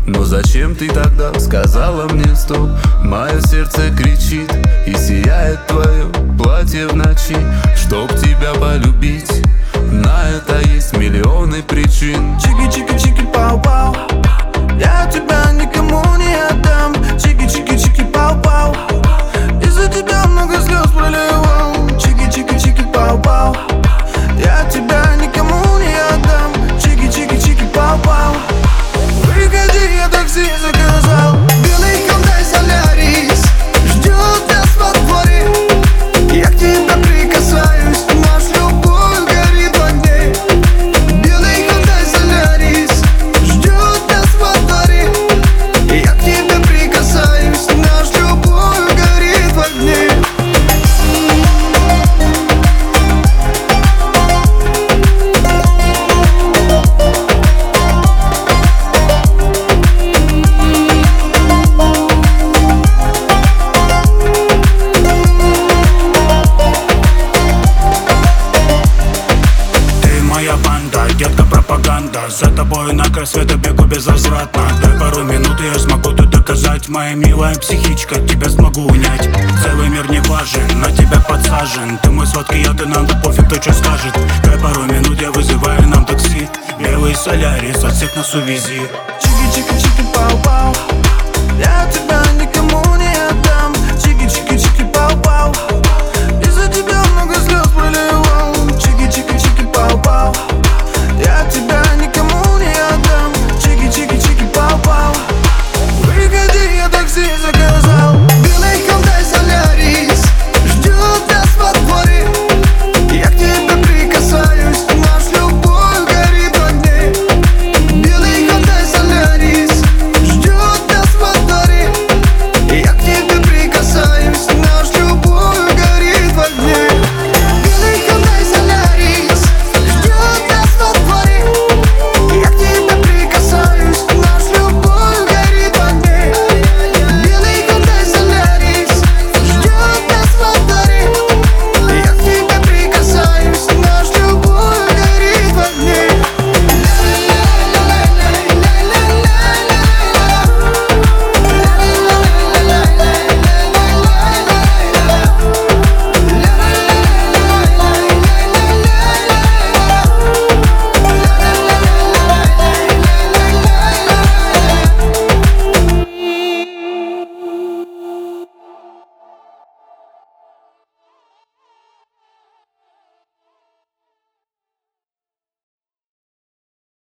Но зачем ты тогда сказала мне стоп? Мое сердце кричит и сияет твое платье в ночи. Чтоб тебя полюбить, на это есть миллионы причин. Чики-чики-чики-пау-пау, я тебя никому не отдам. Чики-чики-чики-пау-пау, из-за тебя много слез проливал. Чики-чики-чики-пау-пау, я тебя никому не отдам. Чики-чики-чики-пау-пау, выходи, я такси заказал. Белый Hyundai Solaris ждет нас во дворе. Я к тебе прикасаюсь, наш любовь горит в огне. Белый Hyundai Solaris ждет нас во дворе. Я к тебе прикасаюсь, наш любовь горит в огне. Детка, пропаганда, за тобой на край света бегу безвозвратно. Дай пару минут, и я смогу тут доказать. Моя милая психичка, тебя смогу унять. Целый мир не важен, на тебя подсажен. Ты мой сладкий яд, и нам да пофиг, кто что скажет. Дай пару минут, я вызываю нам такси. Белый Солярис, от всех нас увези. Чики-чики-чики-пау-пау, я тебя не